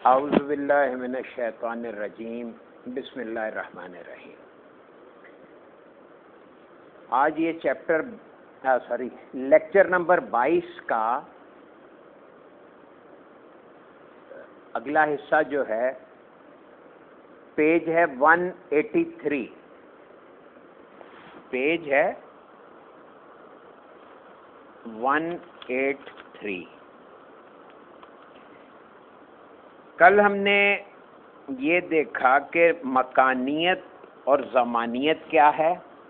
اعوذ باللہ من الشیطان الرجیم بسم اللہ الرحمن الرحیم۔ آج یہ لیکچر نمبر 22 کا اگلا حصہ جو ہے پیج ہے 183، پیج ہے 183۔ کل ہم نے یہ دیکھا کہ مکانیت اور زمانیت کیا ہے،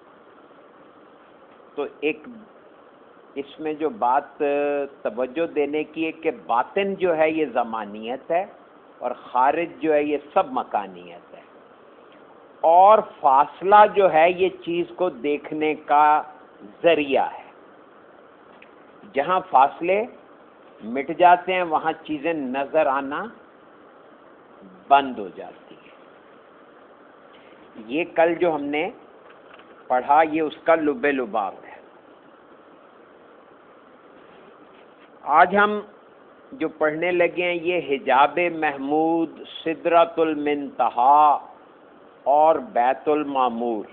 تو ایک اس میں جو بات توجہ دینے کی ہے کہ باطن جو ہے یہ زمانیت ہے اور خارج جو ہے یہ سب مکانیت ہے، اور فاصلہ جو ہے یہ چیز کو دیکھنے کا ذریعہ ہے۔ جہاں فاصلے مٹ جاتے ہیں وہاں چیزیں نظر آنا بند ہو جاتی ہے۔ یہ کل جو ہم نے پڑھا یہ اس کا لب لباب ہے۔ آج ہم جو پڑھنے لگے ہیں یہ حجاب محمود، سدرۃ المنتہا اور بیت المعمور۔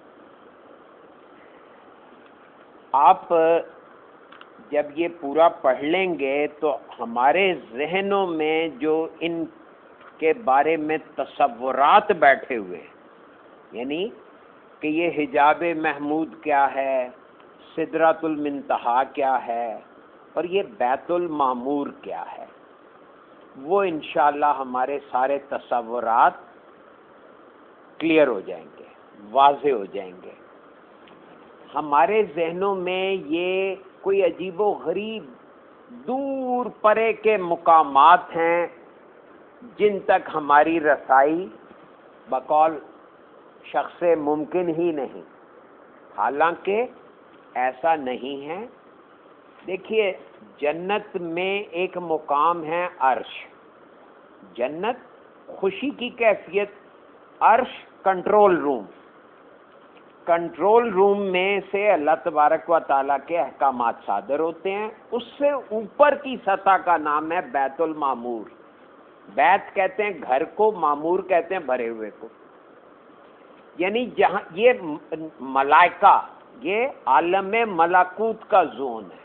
آپ جب یہ پورا پڑھ لیں گے تو ہمارے ذہنوں میں جو ان کے بارے میں تصورات بیٹھے ہوئے ہیں، یعنی کہ یہ حجاب محمود کیا ہے، سدرۃ المنتہا کیا ہے اور یہ بیت المعمور کیا ہے، وہ انشاءاللہ ہمارے سارے تصورات کلیئر ہو جائیں گے، واضح ہو جائیں گے۔ ہمارے ذہنوں میں یہ کوئی عجیب و غریب دور پرے کے مقامات ہیں جن تک ہماری رسائی بقول شخص ممکن ہی نہیں، حالانکہ ایسا نہیں ہے۔ دیکھیے، جنت میں ایک مقام ہے عرش، جنت خوشی کی کیفیت، عرش کنٹرول روم، کنٹرول روم میں سے اللہ تبارک و تعالیٰ کے احکامات صادر ہوتے ہیں۔ اس سے اوپر کی سطح کا نام ہے بیت المعمور۔ بیت کہتے ہیں گھر کو، معمور کہتے ہیں بھرے ہوئے کو، یعنی جہاں یہ ملائکہ، یہ عالم ملکوت کا زون ہے۔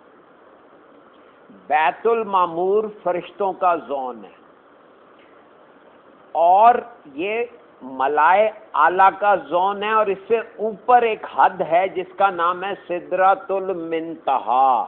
بیت المعمور فرشتوں کا زون ہے، اور یہ ملائے اعلیٰ کا زون ہے، اور اس سے اوپر ایک حد ہے جس کا نام ہے سدرۃ المنتہا۔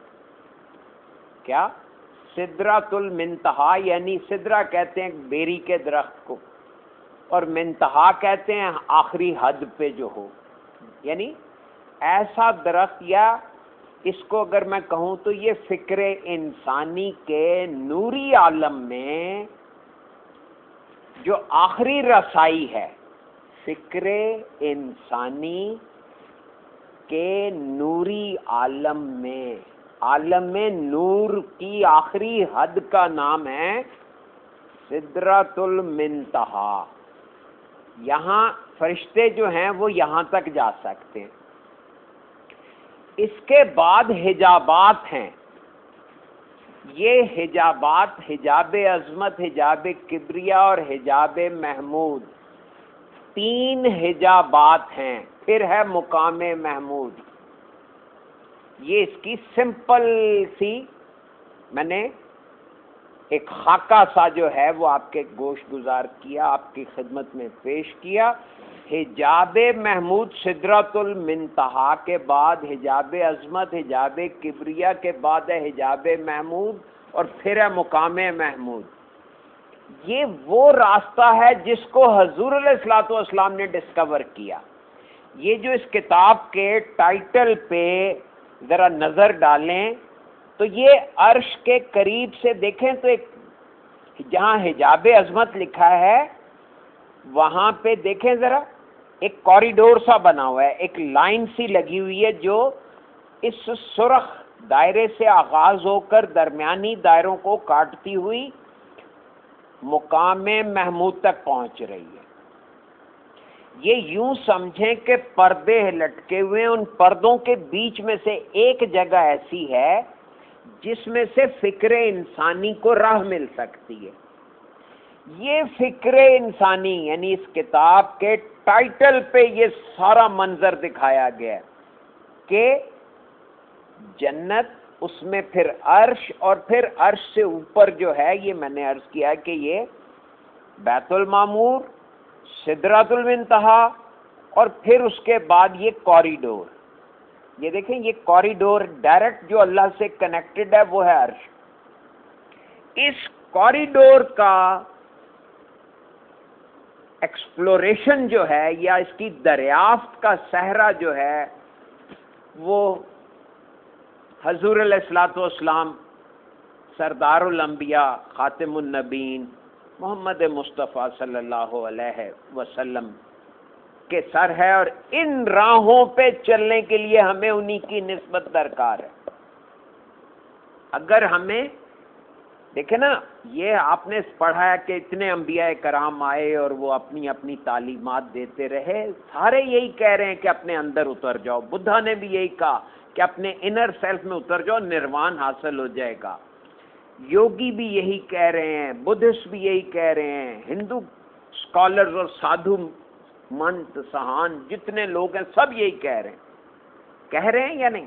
کیا؟ سدرۃ المنتہا، یعنی سدرہ کہتے ہیں بیری کے درخت کو، اور منتہا کہتے ہیں آخری حد پہ جو ہو، یعنی ایسا درخت، یا اس کو اگر میں کہوں تو یہ فکر انسانی کے نوری عالم میں جو آخری رسائی ہے، فکر انسانی کے نوری عالم میں، عالم نور کی آخری حد کا نام ہے سدرۃ المنتہا۔ یہاں فرشتے جو ہیں وہ یہاں تک جا سکتے ہیں۔ اس کے بعد حجابات ہیں، یہ حجابات، حجاب عظمت، حجاب کبریا اور حجاب محمود، 3 حجابات ہیں۔ پھر ہے مقام محمود۔ یہ اس کی سمپل سی میں نے ایک خاکہ سا جو ہے وہ آپ کے گوش گزار کیا، آپ کی خدمت میں پیش کیا۔ حجاب محمود سدرۃ المنتہا کے بعد حجاب عظمت، حجاب کبریا کے بعد ہے حجاب محمود، اور پھر ہے مقام محمود۔ یہ وہ راستہ ہے جس کو حضور علیہ الصلوۃ والسلام نے ڈسکور کیا۔ یہ جو اس کتاب کے ٹائٹل پہ ذرا نظر ڈالیں تو یہ عرش کے قریب سے دیکھیں تو ایک جہاں حجاب عظمت لکھا ہے وہاں پہ دیکھیں ذرا، ایک کوریڈور سا بنا ہوا ہے، ایک لائن سی لگی ہوئی ہے جو اس سرخ دائرے سے آغاز ہو کر درمیانی دائروں کو کاٹتی ہوئی مقام محمود تک پہنچ رہی ہے۔ یہ یوں سمجھیں کہ پردے لٹکے ہوئے، ان پردوں کے بیچ میں سے ایک جگہ ایسی ہے جس میں سے فکر انسانی کو راہ مل سکتی ہے۔ یہ فکر انسانی یعنی اس کتاب کے ٹائٹل پہ یہ سارا منظر دکھایا گیا ہے کہ جنت، اس میں پھر عرش، اور پھر عرش سے اوپر جو ہے، یہ میں نے عرض کیا کہ یہ بیت المعمور، سدرۃ المنتہا، اور پھر اس کے بعد یہ کوریڈور. یہ دیکھیں، یہ کوریڈور ڈائریکٹ جو اللہ سے کنیکٹڈ ہے وہ ہے عرش. اس کوریڈور کا ایکسپلوریشن جو ہے یا اس کی دریافت کا صحرا جو ہے وہ حضور علیہ الصلوۃ والسلام سردار الانبیاء خاتم النبیین محمد مصطفیٰ صلی اللہ علیہ وسلم کے سر ہے، اور ان راہوں پہ چلنے کے لیے ہمیں انہی کی نسبت درکار ہے. اگر ہمیں دیکھیں نا، یہ آپ نے پڑھا ہے کہ اتنے انبیاء کرام آئے اور وہ اپنی اپنی تعلیمات دیتے رہے، سارے یہی کہہ رہے ہیں کہ اپنے اندر اتر جاؤ. بدھا نے بھی یہی کہا کہ اپنے انر سیلف میں اتر جاؤ، نروان حاصل ہو جائے گا. یوگی بھی یہی کہہ رہے ہیں، بدھسٹ بھی یہی کہہ رہے ہیں، ہندو اسکالرز اور سادھو منت سہان جتنے لوگ ہیں سب یہی کہہ رہے ہیں یا نہیں؟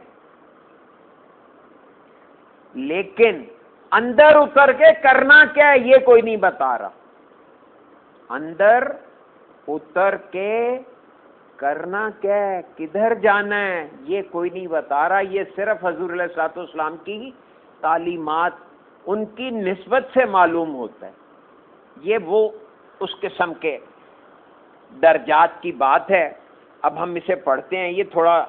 لیکن اندر اتر کے کرنا کیا ہے یہ کوئی نہیں بتا رہا. اندر اتر کے کرنا کیا ہے، کدھر جانا ہے، یہ کوئی نہیں بتا رہا. یہ صرف حضور علیہ الصلوۃ والسلام کی تعلیمات، ان کی نسبت سے معلوم ہوتا ہے. یہ وہ اس قسم کے درجات کی بات ہے. اب ہم اسے پڑھتے ہیں. یہ تھوڑا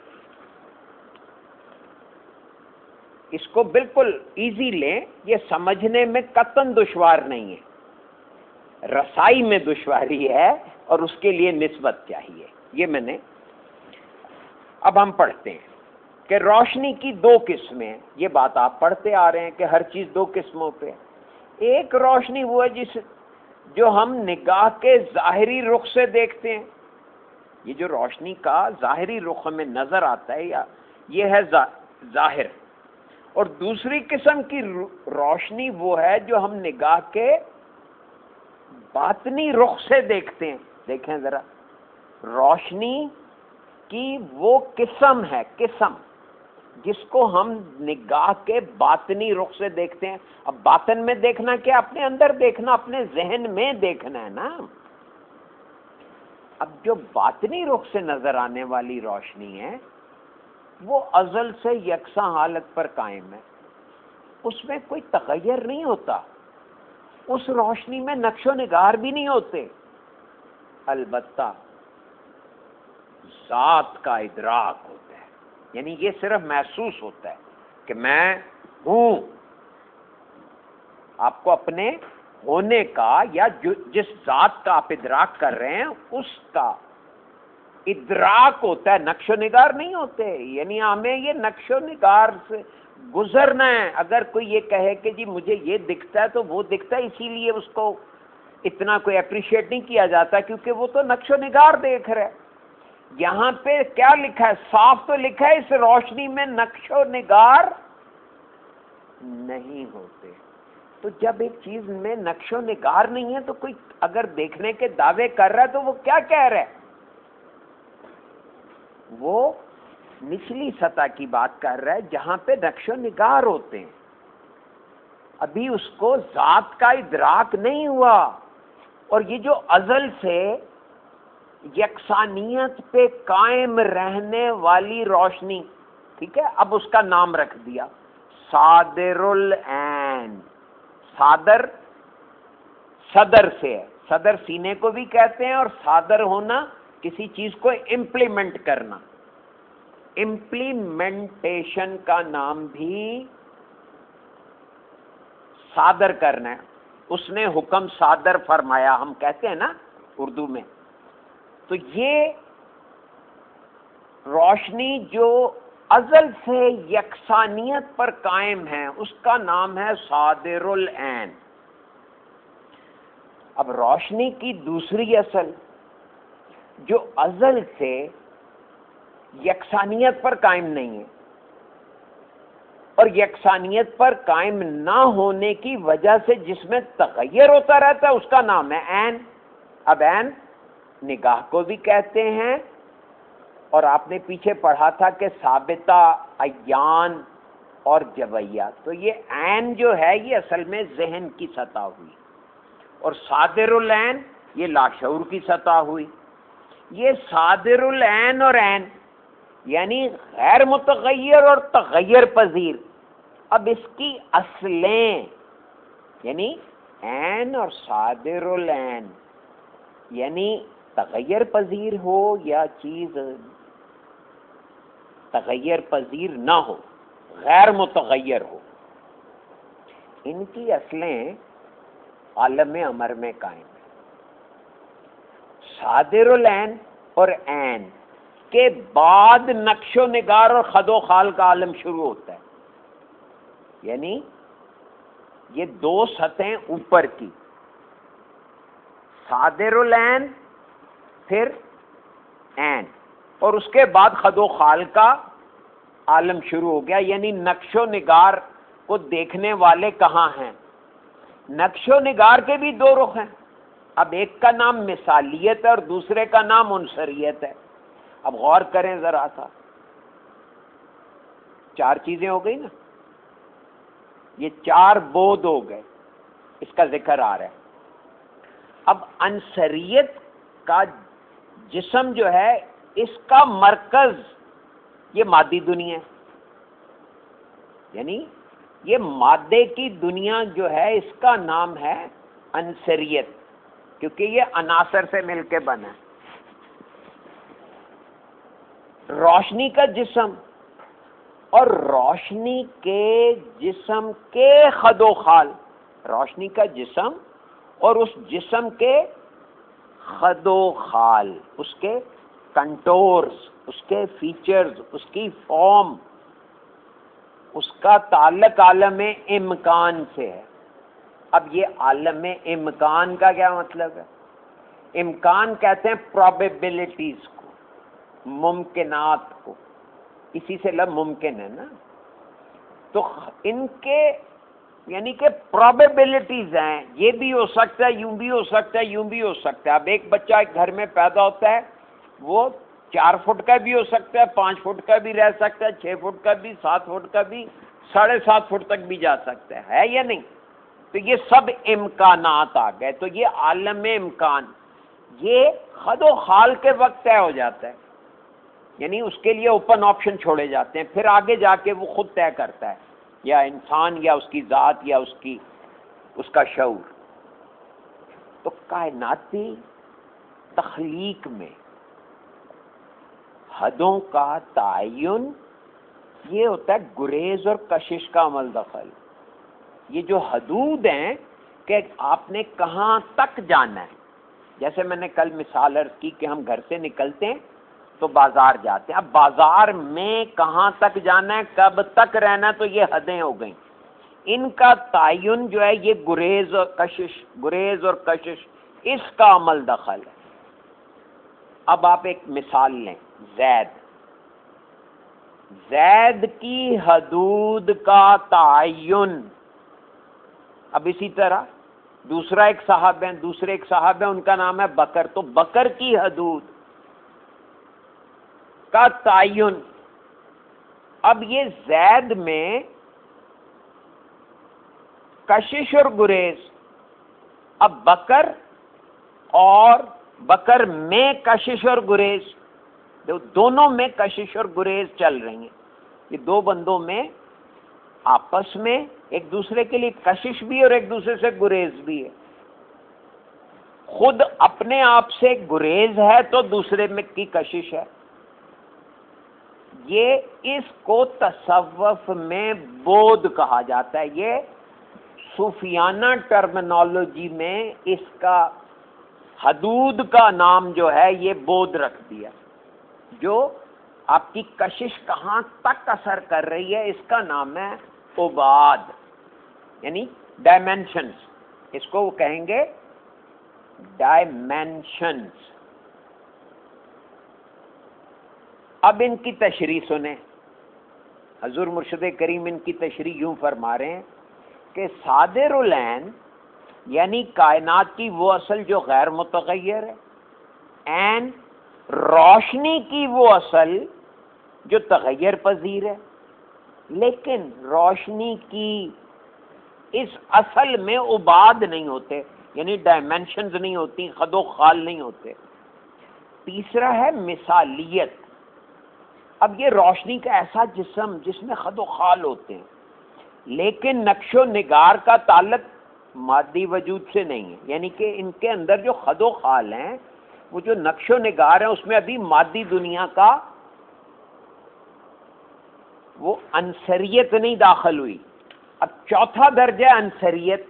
اس کو بالکل ایزی لیں، یہ سمجھنے میں قطعاً دشوار نہیں ہے، رسائی میں دشواری ہے اور اس کے لیے نسبت چاہیے. یہ میں نے اب ہم پڑھتے ہیں کہ روشنی کی دو قسمیں. یہ بات آپ پڑھتے آ رہے ہیں کہ ہر چیز دو قسموں پہ. ایک روشنی وہ ہے جو ہم نگاہ کے ظاہری رخ سے دیکھتے ہیں. یہ جو روشنی کا ظاہری رخ ہمیں نظر آتا ہے یا یہ ہے ظاہر. اور دوسری قسم کی روشنی وہ ہے جو ہم نگاہ کے باطنی رخ سے دیکھتے ہیں. دیکھیں ذرا، روشنی کی وہ قسم ہے، قسم جس کو ہم نگاہ کے باطنی رخ سے دیکھتے ہیں. اب باطن میں دیکھنا کیا؟ اپنے اندر دیکھنا، اپنے ذہن میں دیکھنا ہے نا. اب جو باطنی رخ سے نظر آنے والی روشنی ہے وہ ازل سے یکساں حالت پر قائم ہے، اس میں کوئی تغیر نہیں ہوتا. اس روشنی میں نقش و نگار بھی نہیں ہوتے. البتہ ذات کا ادراک ہوتا ہے، یعنی یہ صرف محسوس ہوتا ہے کہ میں ہوں. آپ کو اپنے ہونے کا یا جس ذات کا آپ ادراک کر رہے ہیں اس کا ادراک ہوتا ہے، نقش و نگار نہیں ہوتے. یعنی ہمیں یہ نقش و نگار سے گزرنا ہے. اگر کوئی یہ کہے کہ جی مجھے یہ دکھتا ہے تو وہ دکھتا ہے، اسی لیے اس کو اتنا کوئی اپریشیٹ نہیں کیا جاتا کیونکہ وہ تو نقش و نگار دیکھ رہا ہے. یہاں پہ کیا لکھا ہے؟ صاف تو لکھا ہے اس روشنی میں نقش و نگار نہیں ہوتے. تو جب ایک چیز میں نقش و نگار نہیں ہے تو کوئی اگر دیکھنے کے دعوے کر رہا ہے تو وہ کیا کہہ رہا ہے؟ وہ نچلی سطح کی بات کر رہا ہے جہاں پہ نقش و نگار ہوتے ہیں. ابھی اس کو ذات کا ادراک نہیں ہوا. اور یہ جو ازل سے یکسانیت پہ قائم رہنے والی روشنی، ٹھیک ہے، اب اس کا نام رکھ دیا صادر العین. صادر صدر سے ہے، صدر سینے کو بھی کہتے ہیں، اور صادر ہونا کسی چیز کو امپلیمنٹ کرنا. امپلیمنٹیشن کا نام بھی صادر کرنا ہے. اس نے حکم صادر فرمایا، ہم کہتے ہیں نا اردو میں. تو یہ روشنی جو ازل سے یکسانیت پر قائم ہے اس کا نام ہے صادر العین. اب روشنی کی دوسری اصل جو ازل سے یکسانیت پر قائم نہیں ہے اور یکسانیت پر قائم نہ ہونے کی وجہ سے جس میں تغیر ہوتا رہتا ہے اس کا نام ہے عین۔ اب عین نگاہ کو بھی کہتے ہیں، اور آپ نے پیچھے پڑھا تھا کہ ثابتہ، عیان اور جبیہ، تو یہ عین جو ہے یہ اصل میں ذہن کی سطح ہوئی، اور صادر العین یہ لاشعور کی سطح ہوئی۔ یہ صادر العین اور عین یعنی غیر متغیر اور تغیر پذیر، اب اس کی اصلیں یعنی عین اور صادر العین یعنی تغیر پذیر ہو یا چیز تغیر پذیر نہ ہو، غیر متغیر ہو، ان کی اصلیں عالم امر میں قائم ہیں۔ صادر العین اور عین کے بعد نقش و نگار اور خد و خال کا عالم شروع ہوتا ہے، یعنی یہ دو سطحیں اوپر کی، صادر العین پھر عین، اور اس کے بعد خد و خال کا عالم شروع ہو گیا، یعنی نقش و نگار کو دیکھنے والے کہاں ہیں؟ نقش و نگار کے بھی دو رخ ہیں، اب ایک کا نام مثالیت ہے اور دوسرے کا نام عنصریت ہے۔ اب غور کریں ذرا سا، چار چیزیں ہو گئی نا، یہ چار بود ہو گئے، اس کا ذکر آ رہا ہے۔ اب عنصریت کا جسم جو ہے اس کا مرکز یہ مادی دنیا ہے، یعنی یہ مادے کی دنیا جو ہے اس کا نام ہے عنصریت، کیونکہ یہ عناصر سے مل کے بنا ہے۔ روشنی کا جسم اور روشنی کے جسم کے خد و خال، روشنی کا جسم اور اس جسم کے خد و خال، اس کے کنٹورز، اس کے فیچرز، اس کی فارم، اس کا تعلق عالم امکان سے ہے۔ اب یہ عالم امکان کا کیا مطلب ہے؟ امکان کہتے ہیں پرابیبلٹیز کو، ممکنات کو، اسی سے لفظ ممکن ہے نا، تو ان کے یعنی کہ پرابیبلٹیز ہیں، یہ بھی ہو سکتا ہے، یوں بھی ہو سکتا ہے، یوں بھی ہو سکتا ہے۔ اب ایک بچہ ایک گھر میں پیدا ہوتا ہے، وہ 4 فٹ کا بھی ہو سکتا ہے، 5 فٹ کا بھی رہ سکتا ہے، 6 فٹ کا بھی، 7 فٹ کا بھی، 7.5 فٹ تک بھی جا سکتا ہے یا نہیں؟ تو یہ سب امکانات آ گئے، تو یہ عالم امکان یہ خد و خال کے وقت طے ہو جاتا ہے، یعنی اس کے لیے اوپن آپشن چھوڑے جاتے ہیں، پھر آگے جا کے وہ خود طے کرتا ہے، یا انسان یا اس کی ذات یا اس کا شعور۔ تو کائناتی تخلیق میں حدوں کا تعین یہ ہوتا ہے گریز اور کشش کا عمل دخل۔ یہ جو حدود ہیں کہ آپ نے کہاں تک جانا ہے، جیسے میں نے کل مثال عرض کی کہ ہم گھر سے نکلتے ہیں تو بازار جاتے ہیں، اب بازار میں کہاں تک جانا ہے، کب تک رہنا ہے، تو یہ حدیں ہو گئیں، ان کا تعین جو ہے یہ گریز اور کشش اس کا عمل دخل ہے۔ اب آپ ایک مثال لیں، زید کی حدود کا تعین، اب اسی طرح دوسرے ایک صاحب ہیں ان کا نام ہے بکر، تو بکر کی حدود کا تعین، اب یہ زید میں کشش اور گریز، اب بکر میں کشش اور گریز، دونوں میں کشش اور گریز چل رہی ہیں، یہ دو بندوں میں آپس میں ایک دوسرے کے لیے کشش بھی اور ایک دوسرے سے گریز بھی ہے، خود اپنے آپ سے گریز ہے تو دوسرے میں کی کشش ہے۔ یہ اس کو تصوف میں بود کہا جاتا ہے، یہ صوفیانہ ٹرمینالوجی میں اس کا حدود کا نام جو ہے یہ بود رکھ دیا، جو آپ کی کشش کہاں تک اثر کر رہی ہے اس کا نام ہے ابعاد، یعنی ڈائمینشنز، اس کو وہ کہیں گے ڈائمینشنز۔ اب ان کی تشریح سنیں، حضور مرشد کریم ان کی تشریح یوں فرما رہے ہیں کہ صادر العین یعنی کائنات کی وہ اصل جو غیر متغیر ہے، عین روشنی کی وہ اصل جو تغیر پذیر ہے، لیکن روشنی کی اس اصل میں ابعاد نہیں ہوتے، یعنی ڈائمینشنز نہیں ہوتی، خد و خال نہیں ہوتے۔ تیسرا ہے مثالیت۔ اب یہ روشنی کا ایسا جسم جس میں خد و خال ہوتے ہیں، لیکن نقش و نگار کا تعلق مادی وجود سے نہیں ہے، یعنی کہ ان کے اندر جو خد و خال ہیں، وہ جو نقش و نگار ہیں، اس میں ابھی مادی دنیا کا وہ عنصریت نہیں داخل ہوئی۔ اب چوتھا درجہ عنصریت۔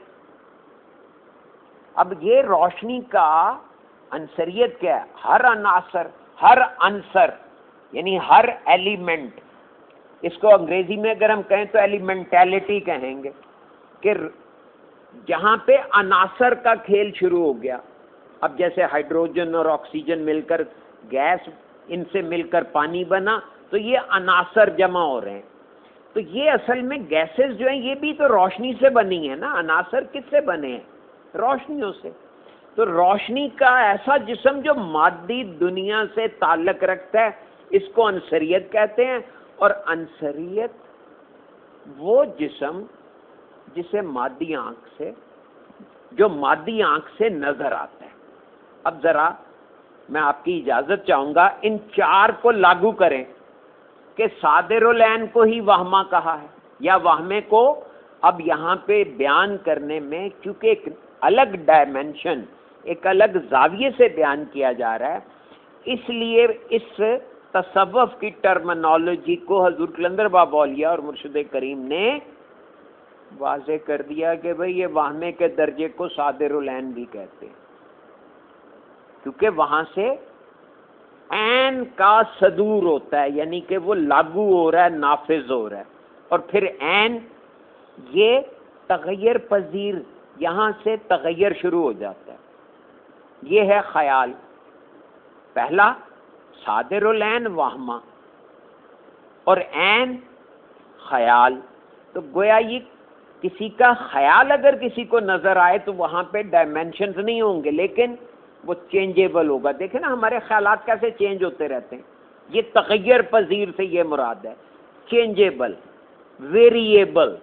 اب یہ روشنی کا عنصریت کیا ہے؟ ہر عناصر، ہر عنصر یعنی ہر ایلیمنٹ، اس کو انگریزی میں اگر ہم کہیں تو ایلیمنٹیلٹی کہیں گے، کہ جہاں پہ عناصر کا کھیل شروع ہو گیا۔ اب جیسے ہائیڈروجن اور آکسیجن مل کر گیس، ان سے مل کر پانی بنا، تو یہ عناصر جمع ہو رہے ہیں۔ تو یہ اصل میں گیسز جو ہیں یہ بھی تو روشنی سے بنی ہیں نا، عناصر کس سے بنے ہیں؟ روشنیوں سے۔ تو روشنی کا ایسا جسم جو مادی دنیا سے تعلق رکھتا ہے، اس کو عنصریت کہتے ہیں۔ اور عنصریت وہ جسم جسے مادی آنکھ سے، جو مادی آنکھ سے نظر آتا ہے۔ اب ذرا میں آپ کی اجازت چاہوں گا ان چار کو لاگو کریں کہ صادر العین کو ہی وہمہ کہا ہے، یا وہمے کو اب یہاں پہ بیان کرنے میں چونکہ ایک الگ ڈائمنشن، ایک الگ زاویے سے بیان کیا جا رہا ہے، اس لیے اس تصوف کی ٹرمنالوجی کو حضور قلندر بابا اولیاء اور مرشد کریم نے واضح کر دیا کہ بھئی یہ وہمے کے درجے کو صادر العین بھی کہتے ہیں، کیونکہ وہاں سے عین کا صدور ہوتا ہے، یعنی کہ وہ لاگو ہو رہا ہے، نافذ ہو رہا ہے، اور پھر عین یہ تغیر پذیر، یہاں سے تغیر شروع ہو جاتا ہے۔ یہ ہے خیال، پہلا صادر العین وہمہ، اور عین خیال۔ تو گویا یہ کسی کا خیال اگر کسی کو نظر آئے تو وہاں پہ ڈائمینشنز نہیں ہوں گے، لیکن وہ چینجیبل ہوگا۔ دیکھیں نا ہمارے خیالات کیسے چینج ہوتے رہتے ہیں، یہ تغیر پذیر سے یہ مراد ہے، چینجیبل، ویریبل،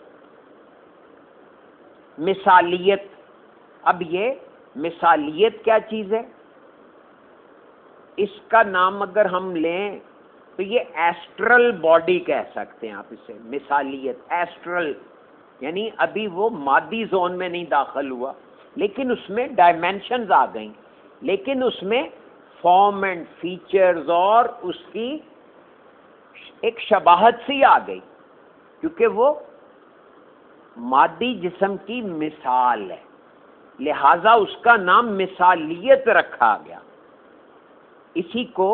مثالیت۔ اب یہ مثالیت کیا چیز ہے؟ اس کا نام اگر ہم لیں تو یہ ایسٹرل باڈی کہہ سکتے ہیں آپ اسے، مثالیت، ایسٹرل، یعنی ابھی وہ مادی زون میں نہیں داخل ہوا، لیکن اس میں ڈائمینشنز آ گئیں، لیکن اس میں فارم اینڈ فیچرز اور اس کی ایک شباہت سی آ گئی، کیونکہ وہ مادی جسم کی مثال ہے، لہذا اس کا نام مثالیت رکھا گیا۔ اسی کو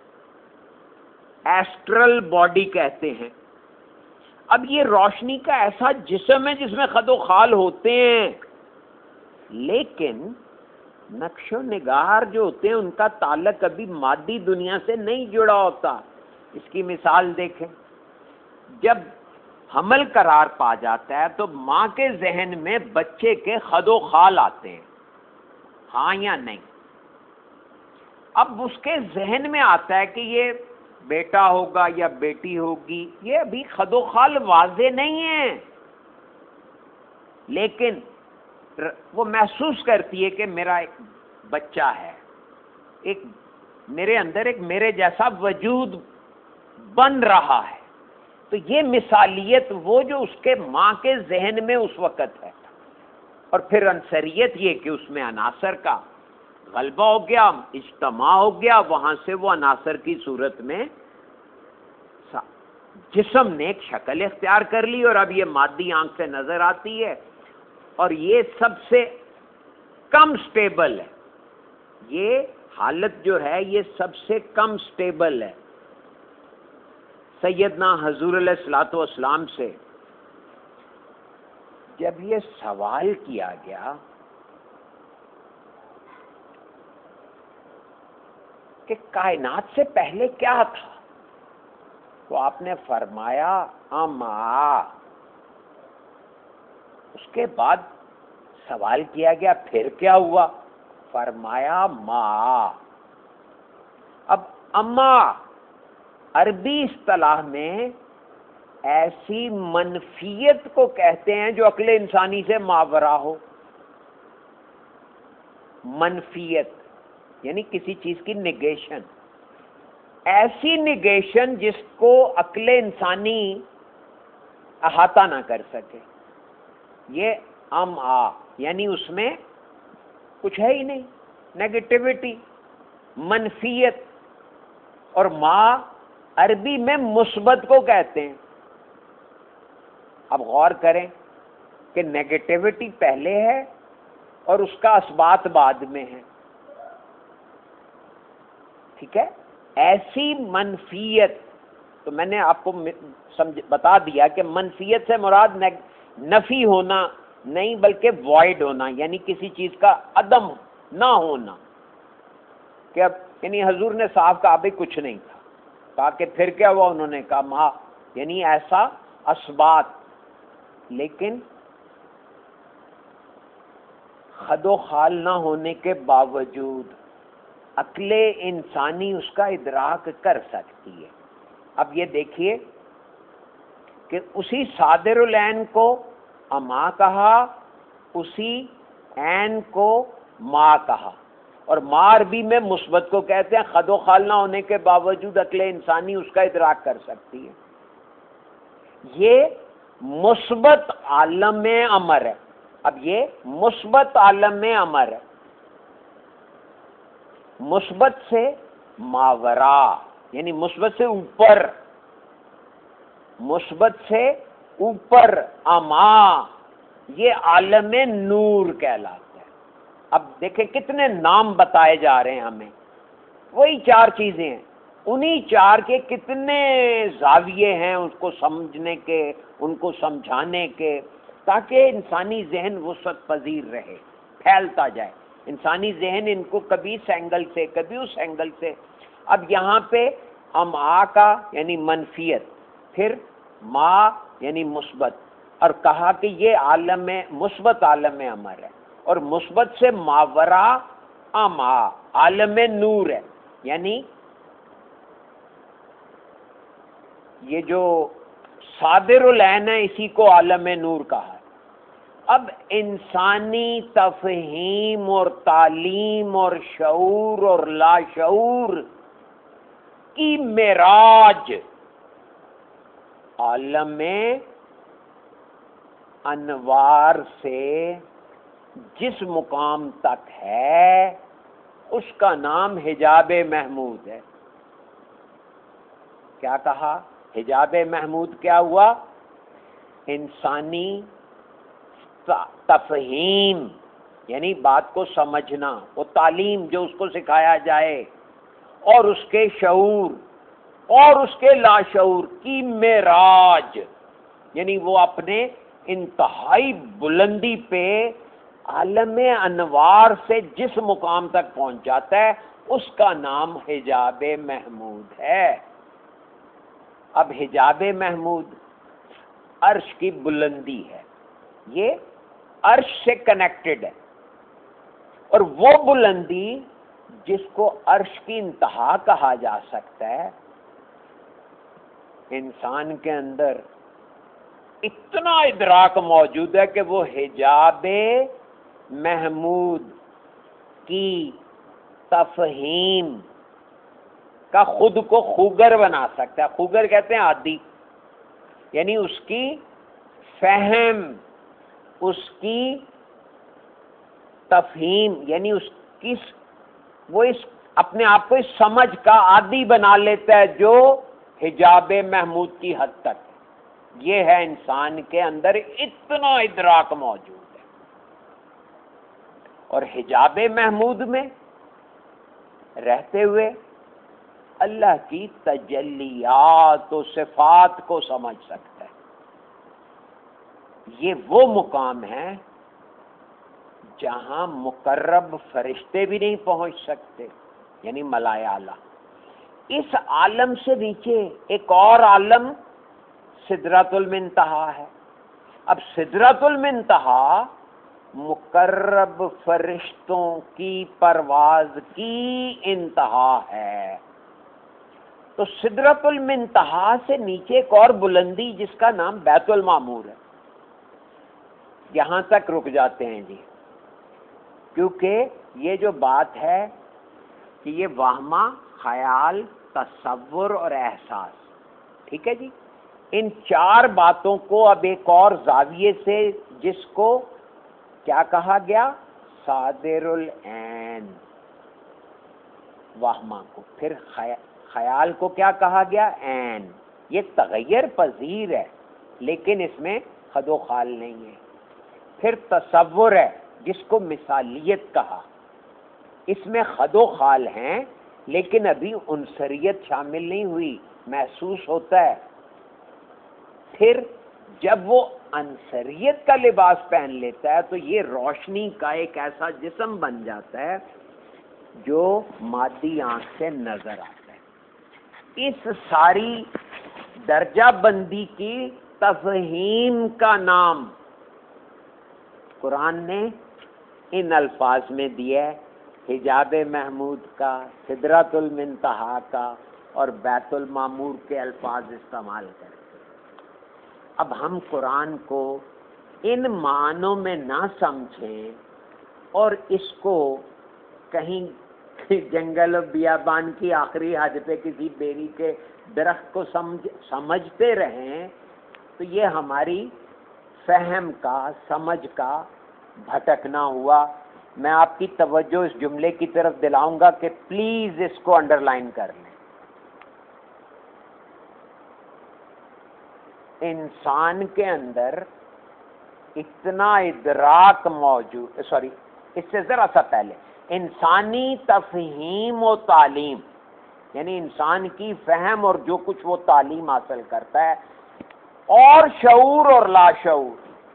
ایسٹرل باڈی کہتے ہیں۔ اب یہ روشنی کا ایسا جسم ہے جس میں خد و خال ہوتے ہیں، لیکن نقش و نگار جو ہوتے ہیں ان کا تعلق ابھی مادی دنیا سے نہیں جڑا ہوتا۔ اس کی مثال دیکھیں، جب حمل قرار پا جاتا ہے تو ماں کے ذہن میں بچے کے خد و خال آتے ہیں، ہاں یا نہیں؟ اب اس کے ذہن میں آتا ہے کہ یہ بیٹا ہوگا یا بیٹی ہوگی، یہ ابھی خد و خال واضح نہیں ہے، لیکن وہ محسوس کرتی ہے کہ میرا ایک بچہ ہے، ایک میرے اندر ایک میرے جیسا وجود بن رہا ہے۔ تو یہ مثالیت وہ جو اس کے ماں کے ذہن میں اس وقت ہے۔ اور پھر عنصریت یہ کہ اس میں عناصر کا غلبہ ہو گیا، اجتماع ہو گیا، وہاں سے وہ عناصر کی صورت میں جسم نے ایک شکل اختیار کر لی، اور اب یہ مادی آنکھ سے نظر آتی ہے، اور یہ سب سے کم سٹیبل ہے، یہ حالت جو ہے یہ سب سے کم سٹیبل ہے۔ سیدنا حضور علیہ الصلوۃ والسلام سے جب یہ سوال کیا گیا کہ کائنات سے پہلے کیا تھا، تو آپ نے فرمایا اما. اس کے بعد سوال کیا گیا پھر کیا ہوا؟ فرمایا ما. اب اما عربی اصطلاح میں ایسی منفیت کو کہتے ہیں جو عقل انسانی سے ماورا ہو. منفیت یعنی کسی چیز کی نگیشن، ایسی نگیشن جس کو عقل انسانی احاطہ نہ کر سکے. یہ یعنی اس میں کچھ ہے ہی نہیں، نیگیٹیوٹی، منفیت. اور ما عربی میں مثبت کو کہتے ہیں. اب غور کریں کہ نیگیٹیوٹی پہلے ہے اور اس کا اثبات بعد میں ہے. ٹھیک ہے؟ ایسی منفیت، تو میں نے آپ کو بتا دیا کہ منفیت سے مراد نفی ہونا نہیں بلکہ وائڈ ہونا، یعنی کسی چیز کا عدم نہ ہونا. کہ اب یعنی حضور نے صاحب کہا بھائی کچھ نہیں تھا. کہا کہ پھر کیا ہوا؟ انہوں نے کہا ما، یعنی ایسا اثبات. لیکن خد و خال نہ ہونے کے باوجود عقل انسانی اس کا ادراک کر سکتی ہے. اب یہ دیکھیے کہ اسی صادر العین کو اما کہا، اسی عین کو ما کہا. اور ما عربی میں مثبت کو کہتے ہیں، خد و خال نہ ہونے کے باوجود عقل انسانی اس کا ادراک کر سکتی ہے. یہ مثبت عالم امر ہے. اب یہ مثبت عالم امر ہے، مثبت سے ماورا یعنی مثبت سے اوپر، مثبت سے اوپر. اما یہ عالم نور کہلاتا ہے. اب دیکھیں کتنے نام بتائے جا رہے ہیں ہمیں، وہی چار چیزیں ہیں، انہی چار کے کتنے زاویے ہیں اس کو سمجھنے کے، ان کو سمجھانے کے، تاکہ انسانی ذہن وسعت پذیر رہے، پھیلتا جائے. انسانی ذہن ان کو کبھی اس اینگل سے کبھی اس اینگل سے. اب یہاں پہ اما کا یعنی منفیت، پھر ما یعنی مثبت، اور کہا کہ یہ عالم مثبت عالم امر ہے، اور مثبت سے ماورا اما عالم نور ہے. یعنی یہ جو صادر العین ہے اسی کو عالم نور کہا ہے. اب انسانی تفہیم اور تعلیم اور شعور اور لاشعور کی معراج عالم انوار سے جس مقام تک ہے اس کا نام حجاب محمود ہے. کیا کہا؟ حجاب محمود کیا ہوا؟ انسانی تفہیم یعنی بات کو سمجھنا، وہ تعلیم جو اس کو سکھایا جائے، اور اس کے شعور اور اس کے لاشعور کی معراج، یعنی وہ اپنے انتہائی بلندی پہ عالم انوار سے جس مقام تک پہنچ جاتا ہے اس کا نام حجاب محمود ہے. اب حجاب محمود عرش کی بلندی ہے، یہ عرش سے کنیکٹڈ ہے، اور وہ بلندی جس کو عرش کی انتہا کہا جا سکتا ہے، انسان کے اندر اتنا ادراک موجود ہے کہ وہ حجاب محمود کی تفہیم کا خود کو خوگر بنا سکتا ہے. خوگر کہتے ہیں عادی، یعنی اس کی فہم، اس کی تفہیم یعنی اس کی وہ اس اپنے آپ کو اس سمجھ کا عادی بنا لیتا ہے جو حجاب محمود کی حد تک. یہ ہے انسان کے اندر اتنا ادراک موجود ہے. اور حجاب محمود میں رہتے ہوئے اللہ کی تجلیات و صفات کو سمجھ سکتا ہے. یہ وہ مقام ہے جہاں مقرب فرشتے بھی نہیں پہنچ سکتے، یعنی ملائے اعلیٰ. اس عالم سے نیچے ایک اور عالم سدرۃ المنتہا ہے. اب سدرۃ المنتہا مقرب فرشتوں کی پرواز کی انتہا ہے. تو سدرۃ المنتہا سے نیچے ایک اور بلندی جس کا نام بیت المعمور ہے. یہاں تک رک جاتے ہیں جی، کیونکہ یہ جو بات ہے کہ یہ وہمہ، خیال، تصور اور احساس، ٹھیک ہے جی، ان چار باتوں کو اب ایک اور زاویے سے، جس کو کیا کہا گیا، صادر العین، وہمہ کو، پھر خیال کو کیا کہا گیا، عین. یہ تغیر پذیر ہے لیکن اس میں خد و خال نہیں ہے. پھر تصور ہے جس کو مثالیت کہا، اس میں خد و خال ہیں لیکن ابھی عنصریت شامل نہیں ہوئی، محسوس ہوتا ہے. پھر جب وہ عنصریت کا لباس پہن لیتا ہے تو یہ روشنی کا ایک ایسا جسم بن جاتا ہے جو مادی آنکھ سے نظر آتا ہے. اس ساری درجہ بندی کی تفہیم کا نام قرآن نے ان الفاظ میں دیا ہے، حجاب محمود کا، سدرۃ المنتہا کا اور بیت المعمور کے الفاظ استعمال کریں. اب ہم قرآن کو ان معنوں میں نہ سمجھیں اور اس کو کہیں جنگل و بیابان کی آخری حد پہ کسی بیری کے درخت کو سمجھتے رہیں تو یہ ہماری فہم کا، سمجھ کا بھٹکنا ہوا. میں آپ کی توجہ اس جملے کی طرف دلاؤں گا کہ پلیز اس کو انڈر لائن کر لیں. انسان کے اندر اتنا ادراک موجود، اس سے ذرا سا پہلے انسانی تفہیم و تعلیم، یعنی انسان کی فہم اور جو کچھ وہ تعلیم حاصل کرتا ہے، اور شعور اور لاشعور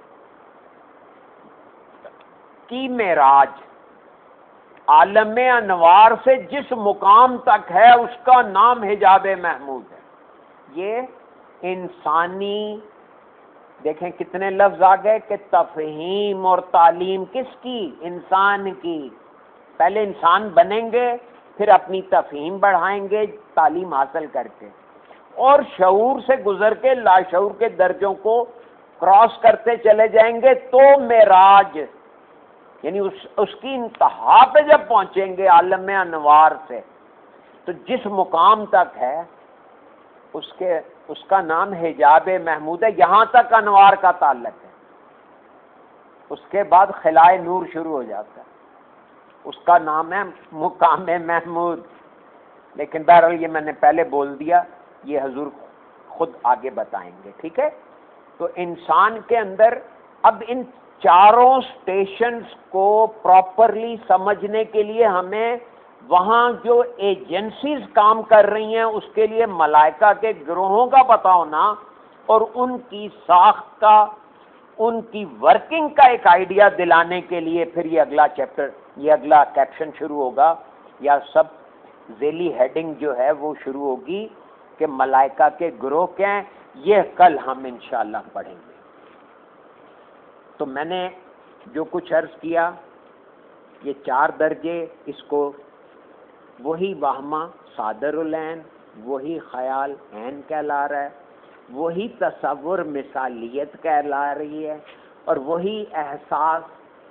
کی معراج عالم انوار سے جس مقام تک ہے اس کا نام حجاب محمود ہے. یہ انسانی، دیکھیں کتنے لفظ آ گئے کہ تفہیم اور تعلیم کس کی، انسان کی. پہلے انسان بنیں گے پھر اپنی تفہیم بڑھائیں گے تعلیم حاصل کر کے، اور شعور سے گزر کے لاشعور کے درجوں کو کراس کرتے چلے جائیں گے تو معراج، یعنی اس کی انتہا پہ جب پہنچیں گے عالم انوار سے تو جس مقام تک ہے اس کا نام حجاب محمود ہے. یہاں تک انوار کا تعلق ہے، اس کے بعد خلائے نور شروع ہو جاتا ہے، اس کا نام ہے مقام محمود. لیکن بہرحال یہ میں نے پہلے بول دیا، یہ حضور خود آگے بتائیں گے، ٹھیک ہے. تو انسان کے اندر اب ان چاروں سٹیشنز کو پراپرلی سمجھنے کے لیے ہمیں وہاں جو ایجنسیز کام کر رہی ہیں اس کے لیے ملائکہ کے گروہوں کا پتہ ہونا اور ان کی ساخت کا، ان کی ورکنگ کا ایک آئیڈیا دلانے کے لیے پھر یہ اگلا چیپٹر، یہ اگلا کیپشن شروع ہوگا، یا سب ذیلی ہیڈنگ جو ہے وہ شروع ہوگی کہ ملائکہ کے گروہ کیا ہیں. یہ کل ہم انشاءاللہ پڑھیں گے. تو میں نے جو کچھ عرض کیا، یہ چار درجے، اس کو وہی وہمہ صادر العین، وہی خیال عین کہلا رہا ہے، وہی تصور مثالیت کہلا رہی ہے، اور وہی احساس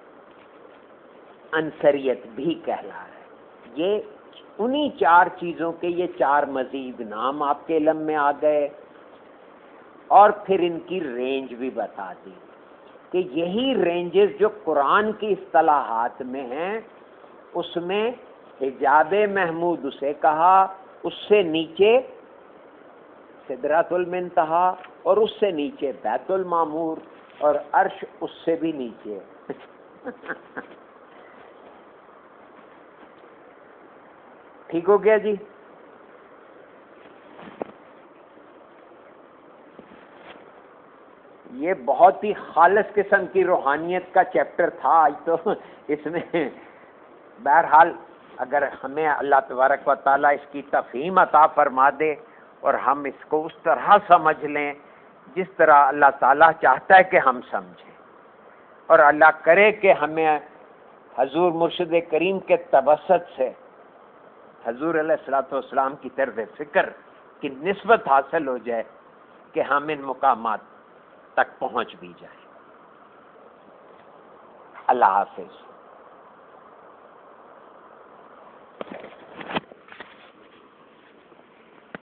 عنصریت بھی کہلا رہا ہے. یہ انہی چار چیزوں کے یہ چار مزید نام آپ کے علم میں آ گئے، اور پھر ان کی رینج بھی بتا دی کہ یہی رینجز جو قرآن کی اصطلاحات میں ہیں، اس میں حجاب محمود اسے کہا، اس سے نیچے سدرۃ المنتہا، اور اس سے نیچے بیت المعمور، اور عرش اس سے بھی نیچے. ٹھیک ہو گیا جی؟ یہ بہت ہی خالص قسم کی روحانیت کا چیپٹر تھا آج تو اس میں. بہرحال اگر ہمیں اللہ تبارک و تعالیٰ اس کی تفہیم عطا فرما دے اور ہم اس کو اس طرح سمجھ لیں جس طرح اللہ تعالیٰ چاہتا ہے کہ ہم سمجھیں، اور اللہ کرے کہ ہمیں حضور مرشد کریم کے تبسط سے حضور علیہ الصلوۃ والسلام کی طرف فکر کی نسبت حاصل ہو جائے کہ ہم ان مقامات تک پہنچ بھی جائیں۔ اللہ حافظ۔